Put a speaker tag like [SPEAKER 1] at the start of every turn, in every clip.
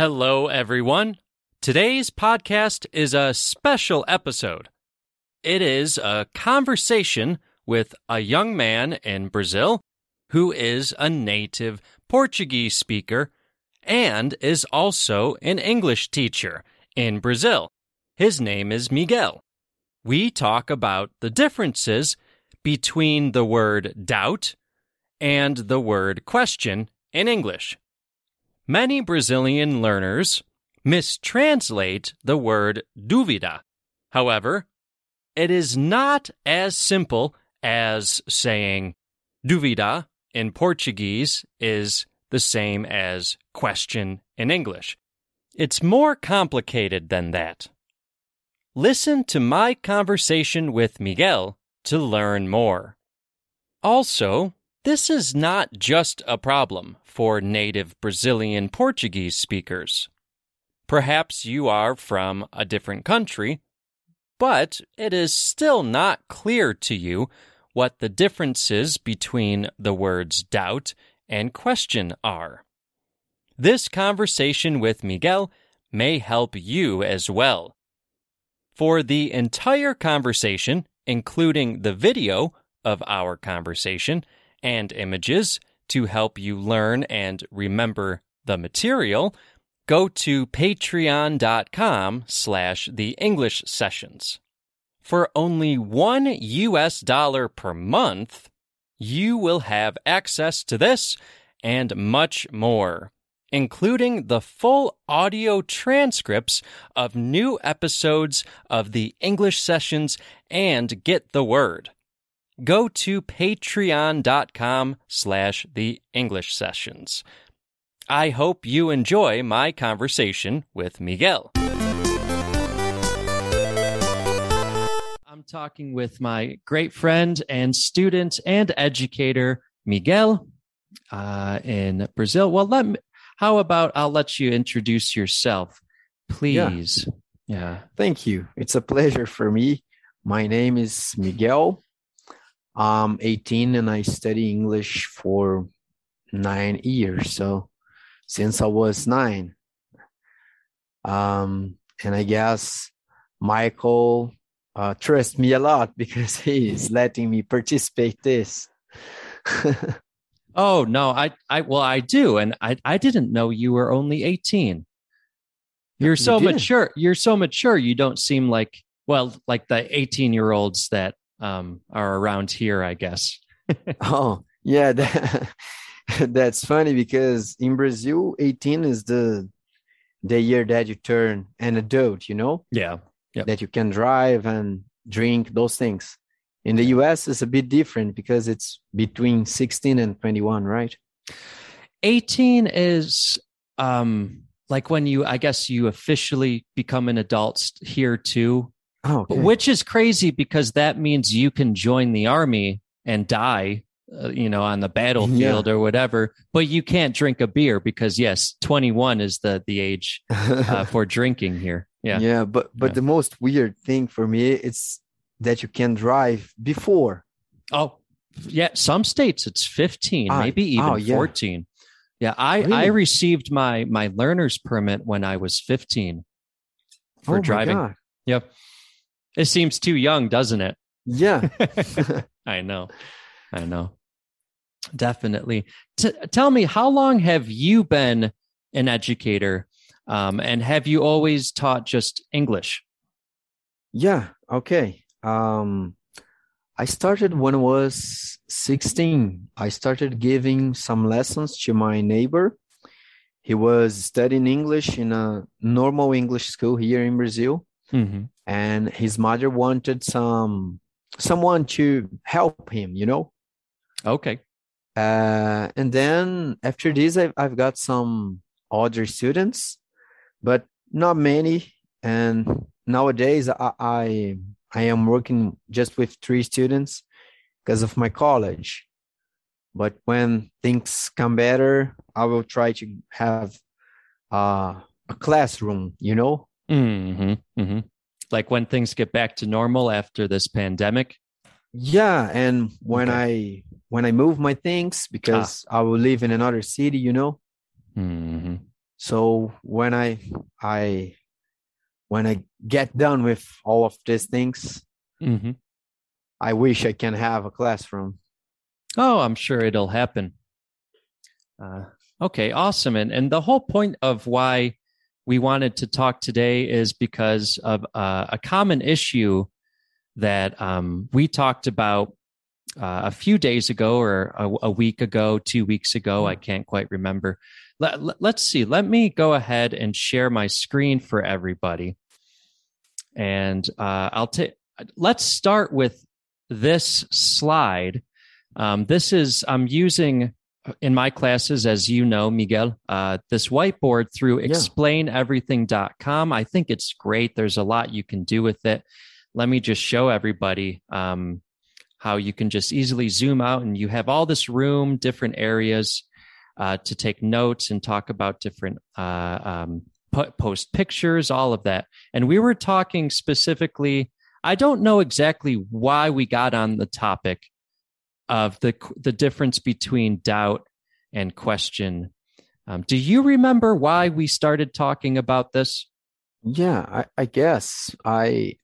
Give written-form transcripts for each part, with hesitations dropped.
[SPEAKER 1] Hello, everyone. Today's podcast is a special episode. It is a conversation with a young man in Brazil who is a native Portuguese speaker and is also an English teacher in Brazil. His name is Miguel. We talk about the differences between the word doubt and the word question in English. Many Brazilian learners mistranslate the word dúvida. However, it is not as simple as saying dúvida in Portuguese is the same as question in English. It's more complicated than that. Listen to my conversation with Miguel to learn more. Also, this is not just a problem for native Brazilian Portuguese speakers. Perhaps you are from a different country, but it is still not clear to you what the differences between the words doubt and question are. This conversation with Miguel may help you as well. For the entire conversation, including the video of our conversation and images to help you learn and remember the material, go to patreon.com/theenglishsessions. For only $1 per month, you will have access to this and much more, including the full audio transcripts of new episodes of the English Sessions and Get the Word. Go to patreon.com/theenglishsessions. I hope you enjoy my conversation with Miguel. I'm talking with my great friend and student and educator, Miguel, in Brazil. Well, how about I'll let you introduce yourself, please. Yeah.
[SPEAKER 2] Thank you. It's a pleasure for me. My name is Miguel. I'm 18 and I study English for 9 years. So since I was 9. And I guess Michael trusts me a lot because he is letting me participate this.
[SPEAKER 1] Oh, no, I do. And I didn't know you were only 18. You're so mature. You're so mature. You don't seem like the 18-year-olds that are around here, I guess.
[SPEAKER 2] Oh, yeah. That's funny because in Brazil, 18 is the year that you turn an adult, you know?
[SPEAKER 1] Yeah. Yep.
[SPEAKER 2] That you can drive and drink, those things. In the US, it's a bit different because it's between 16 and 21, right?
[SPEAKER 1] 18 is like when you officially become an adult here too.
[SPEAKER 2] Oh, okay.
[SPEAKER 1] Which is crazy because that means you can join the army and die, on the battlefield or whatever, but you can't drink a beer because, yes, 21 is the age for drinking here. Yeah.
[SPEAKER 2] Yeah, but the most weird thing for me is that you can drive before.
[SPEAKER 1] Oh, yeah. Some states it's 15, maybe even 14. Yeah, I received my learner's permit when I was 15 for driving.
[SPEAKER 2] God.
[SPEAKER 1] Yep. It seems too young, doesn't it?
[SPEAKER 2] Yeah.
[SPEAKER 1] I know. Definitely. Tell me, how long have you been an educator? And have you always taught just English?
[SPEAKER 2] Yeah. Okay. I started when I was 16. I started giving some lessons to my neighbor. He was studying English in a normal English school here in Brazil.
[SPEAKER 1] Mm-hmm.
[SPEAKER 2] And his mother wanted someone to help him, you know?
[SPEAKER 1] Okay.
[SPEAKER 2] And then after this, I've got some other students, but not many. And nowadays, I am working just with 3 students because of my college. But when things come better, I will try to have a classroom, you know?
[SPEAKER 1] Mm-hmm. Mm-hmm. Like when things get back to normal after this pandemic?
[SPEAKER 2] Yeah, and when I move my things, because I will live in another city, you know?
[SPEAKER 1] Mm-hmm.
[SPEAKER 2] So I when I get done with all of these things,
[SPEAKER 1] Mm-hmm.
[SPEAKER 2] I wish I can have a classroom.
[SPEAKER 1] Oh, I'm sure it'll happen. Okay, awesome. And the whole point of why we wanted to talk today is because of a common issue that we talked about a few days ago or a week ago, 2 weeks ago. I can't quite remember. Let's see. Let me go ahead and share my screen for everybody. And let's start with this slide. I'm using in my classes, as you know, Miguel, this whiteboard through explaineverything.com. I think it's great. There's a lot you can do with it. Let me just show everybody how you can just easily zoom out, and you have all this room, different areas to take notes and talk about different post pictures, all of that. And we were talking specifically, I don't know exactly why we got on the topic of the difference between doubt and question. Do you remember why we started talking about this?
[SPEAKER 2] Yeah, I guess I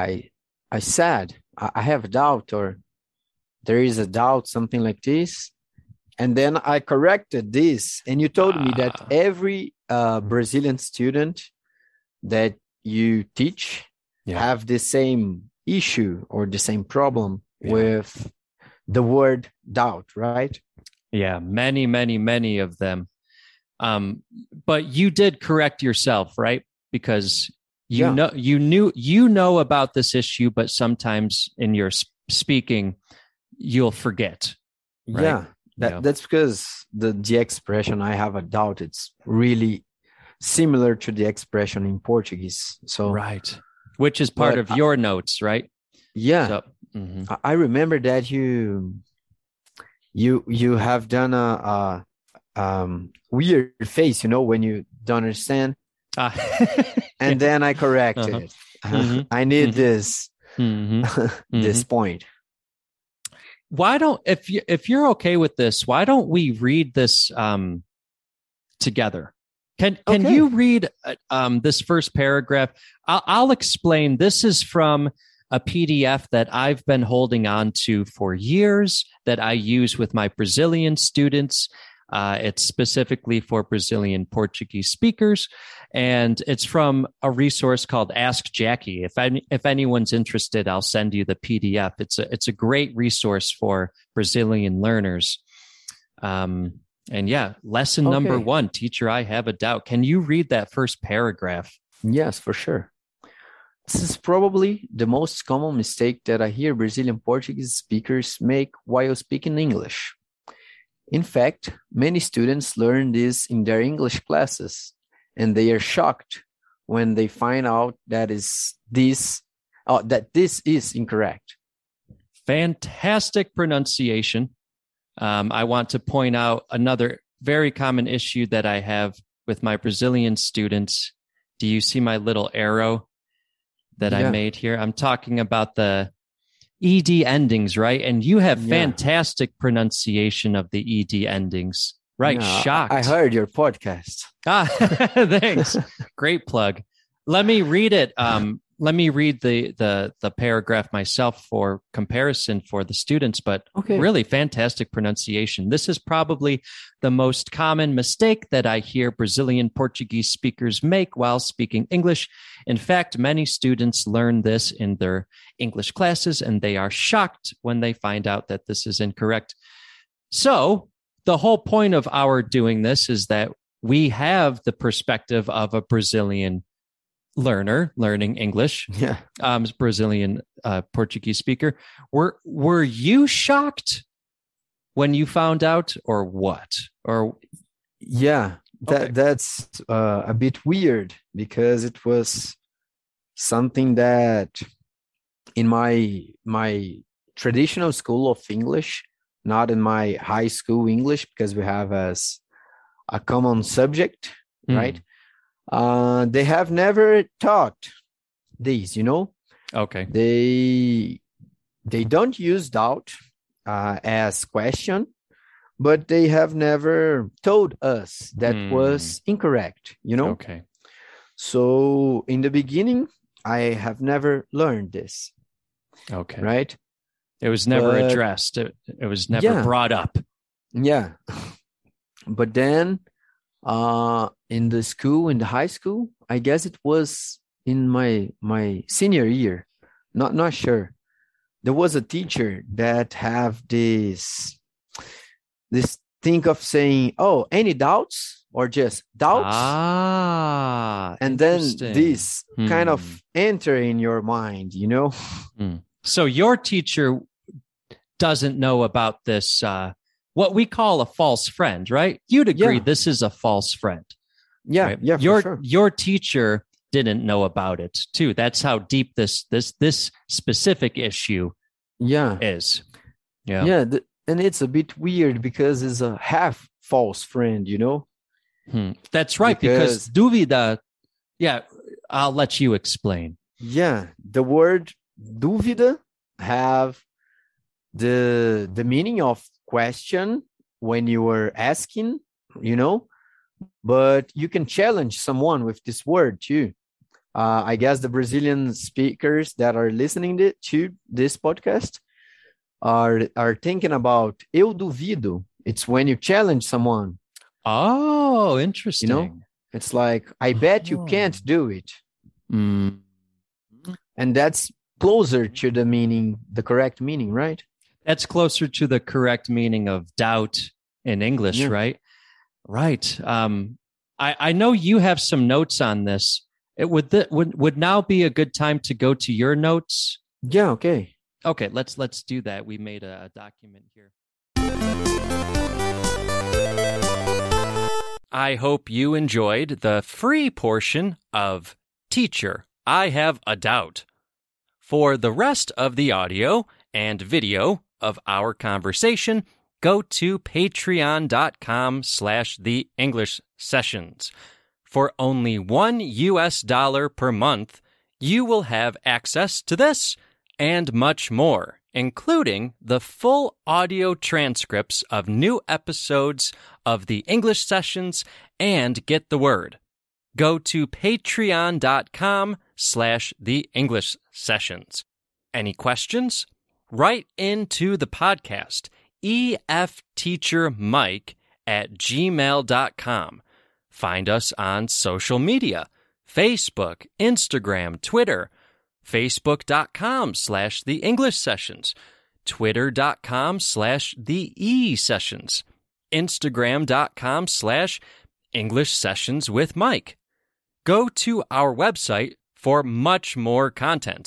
[SPEAKER 2] said I have a doubt, or there is a doubt, something like this. And then I corrected this, and you told me that every Brazilian student that you teach have the same issue or the same problem with the word doubt, right?
[SPEAKER 1] Yeah, many of them. But you did correct yourself, right? Because you know about this issue, but sometimes in your speaking, you'll forget. Right?
[SPEAKER 2] Yeah, that's because the expression "I have a doubt" it's really similar to the expression in Portuguese. So
[SPEAKER 1] right, which is part of your notes, right?
[SPEAKER 2] Yeah. So, I remember that you have done a weird face, when you don't understand. And then I corrected it. I need this this point.
[SPEAKER 1] Why don't, if you're okay with this, why don't we read this together? Can you read this first paragraph? I'll explain. This is from a PDF that I've been holding on to for years that I use with my Brazilian students. It's specifically for Brazilian Portuguese speakers, and it's from a resource called Ask Jackie. If anyone's interested, I'll send you the PDF. It's a great resource for Brazilian learners. And yeah, lesson number 1, teacher, I have a doubt. Can you read that first paragraph?
[SPEAKER 2] Yes, for sure. This is probably the most common mistake that I hear Brazilian Portuguese speakers make while speaking English. In fact, many students learn this in their English classes, and they are shocked when they find out that this is incorrect.
[SPEAKER 1] Fantastic pronunciation. I want to point out another very common issue that I have with my Brazilian students. Do you see my little arrow that I made here? I'm talking about the ED endings, right? And you have fantastic pronunciation of the ED endings, right? Shocked.
[SPEAKER 2] I heard your podcast.
[SPEAKER 1] Thanks. Great plug. Let me read it. Let me read the paragraph myself for comparison for the students, but really fantastic pronunciation. This is probably the most common mistake that I hear Brazilian Portuguese speakers make while speaking English. In fact, many students learn this in their English classes, and they are shocked when they find out that this is incorrect. So the whole point of our doing this is that we have the perspective of a Brazilian learner learning English, Brazilian Portuguese speaker. Were you shocked when you found out, or what? Or
[SPEAKER 2] that's a bit weird, because it was something that in my traditional school of English, not in my high school English, because we have as a common subject, right? They have never taught these, They don't use doubt as question, but they have never told us that was incorrect, you know?
[SPEAKER 1] Okay.
[SPEAKER 2] So in the beginning, I have never learned this,
[SPEAKER 1] Okay.
[SPEAKER 2] right?
[SPEAKER 1] It was never
[SPEAKER 2] But-
[SPEAKER 1] addressed. It was never
[SPEAKER 2] Yeah.
[SPEAKER 1] brought up.
[SPEAKER 2] Yeah. But then in the school, in the high school, I guess it was in my senior year, not sure. There was a teacher that have this thing of saying, "Oh, any doubts?" or just doubts. And then
[SPEAKER 1] Interesting.
[SPEAKER 2] this kind of enter in your mind, you know?
[SPEAKER 1] So your teacher doesn't know about this, what we call a false friend, right? You'd agree
[SPEAKER 2] Yeah.
[SPEAKER 1] this is a false friend.
[SPEAKER 2] Yeah,
[SPEAKER 1] Right?
[SPEAKER 2] yeah, for
[SPEAKER 1] Your
[SPEAKER 2] sure.
[SPEAKER 1] your teacher didn't know about it too. That's how deep this specific issue
[SPEAKER 2] Yeah.
[SPEAKER 1] is. Yeah.
[SPEAKER 2] Yeah, and it's a bit weird because it's a half false friend, you know?
[SPEAKER 1] That's right, because dúvida, yeah, I'll let you explain.
[SPEAKER 2] Yeah, the word dúvida have the meaning of question when you are asking, you know, but you can challenge someone with this word too. I guess the Brazilian speakers that are listening to this podcast are thinking about eu duvido. It's when you challenge someone.
[SPEAKER 1] Oh, interesting.
[SPEAKER 2] It's like, I bet you
[SPEAKER 1] Oh.
[SPEAKER 2] can't do it.
[SPEAKER 1] Mm.
[SPEAKER 2] And that's closer to the meaning, the correct meaning, right?
[SPEAKER 1] That's closer to the correct meaning of doubt in English,
[SPEAKER 2] Yeah.
[SPEAKER 1] right? Right. I know you have some notes on this. It would now be a good time to go to your notes.
[SPEAKER 2] Yeah, okay.
[SPEAKER 1] Okay, let's do that. We made a document here. I hope you enjoyed the free portion of Teacher, I Have a Doubt. For the rest of the audio and video of our conversation, go to patreon.com/the English Sessions. For only $1 per month, you will have access to this and much more, including the full audio transcripts of new episodes of the English Sessions and Get the Word. Go to patreon.com/the English Sessions. Any questions? Write into the podcast, efteachermike@gmail.com. Find us on social media, Facebook, Instagram, Twitter, facebook.com/the English Sessions, twitter.com/the E Sessions, instagram.com/English Sessions with Mike. Go to our website for much more content,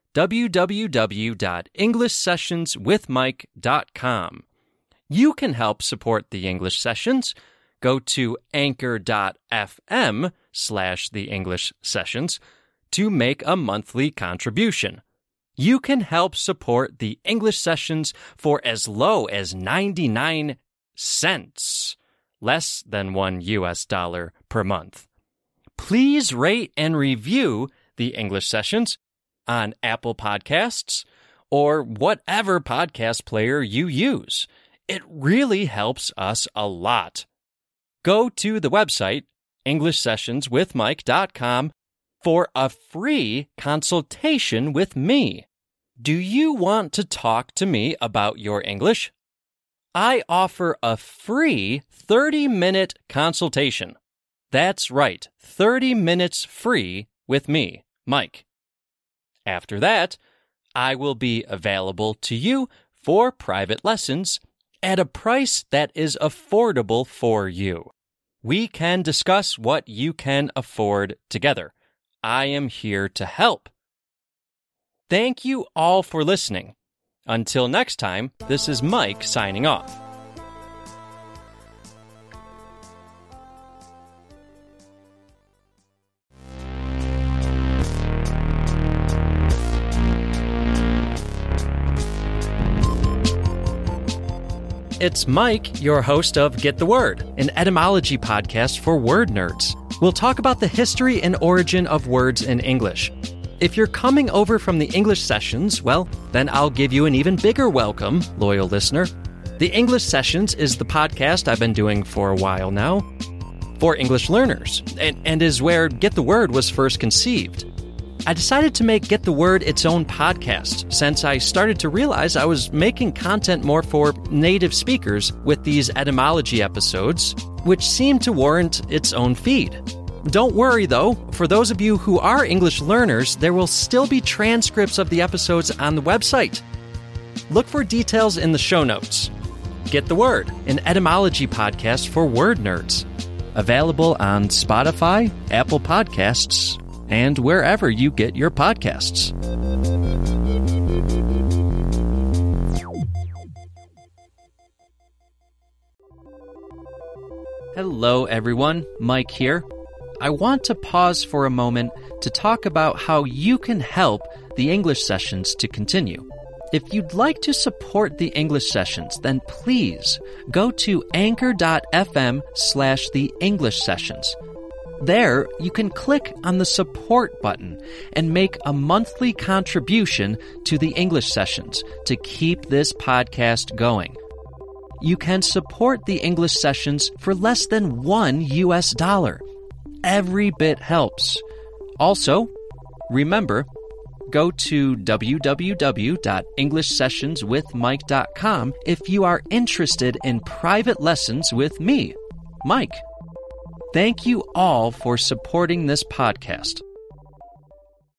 [SPEAKER 1] www.englishsessionswithmike.com. You can help support the English Sessions. Go to anchor.fm/the English Sessions to make a monthly contribution. You can help support the English Sessions for as low as 99 cents, less than $1 per month. Please rate and review the English Sessions on Apple Podcasts or whatever podcast player you use. It really helps us a lot. Go to the website, EnglishSessionsWithMike.com, for a free consultation with me. Do you want to talk to me about your English? I offer a free 30-minute consultation. That's right, 30 minutes free with me, Mike. After that, I will be available to you for private lessons at a price that is affordable for you. We can discuss what you can afford together. I am here to help. Thank you all for listening. Until next time, this is Mike signing off. It's Mike, your host of Get the Word, an etymology podcast for word nerds. We'll talk about the history and origin of words in English. If you're coming over from the English Sessions, well, then I'll give you an even bigger welcome, loyal listener. The English Sessions is the podcast I've been doing for a while now for English learners, and is where Get the Word was first conceived. I decided to make Get the Word its own podcast since I started to realize I was making content more for native speakers with these etymology episodes, which seemed to warrant its own feed. Don't worry though, for those of you who are English learners, there will still be transcripts of the episodes on the website. Look for details in the show notes. Get the Word, an etymology podcast for word nerds. Available on Spotify, Apple Podcasts, and wherever you get your podcasts. Hello, everyone. Mike here. I want to pause for a moment to talk about how you can help the English Sessions to continue. If you'd like to support the English Sessions, then please go to anchor.fm/the English Sessions. There, you can click on the support button and make a monthly contribution to the English Sessions to keep this podcast going. You can support the English Sessions for less than $1. Every bit helps. Also, remember, go to www.englishsessionswithmike.com if you are interested in private lessons with me, Mike. Thank you all for supporting this podcast.